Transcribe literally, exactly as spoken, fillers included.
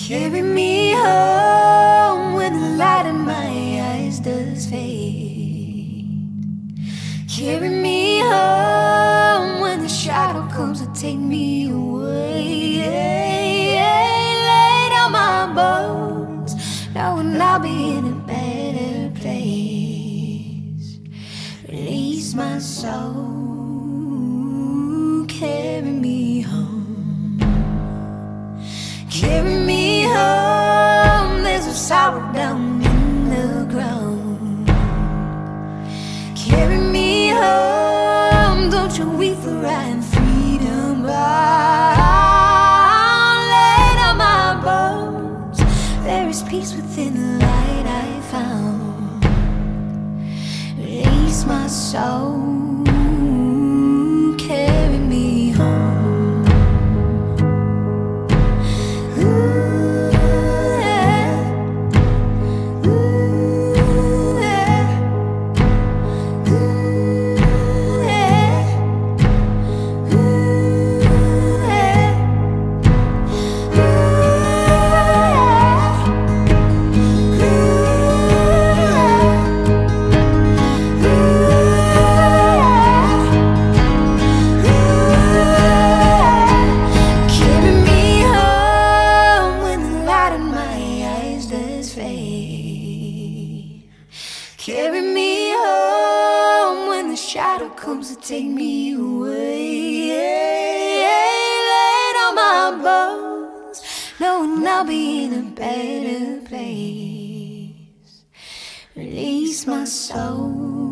Carry me home when the light in my eyes does fade. Carry me home when the shadow comes to take me away. Lay down my bones, knowing I'll be in a better place. Release my soul, carry me home. Carry me home, there's a sorrow down in the ground. Carry me home, don't you weep for I am freedom bound. Lay down my bones, there is peace within the light I found. Release my soul, carry me home. Carry me home when the shadow comes to take me away. Lay down my bones, knowing I'll be in a better place. Release my soul.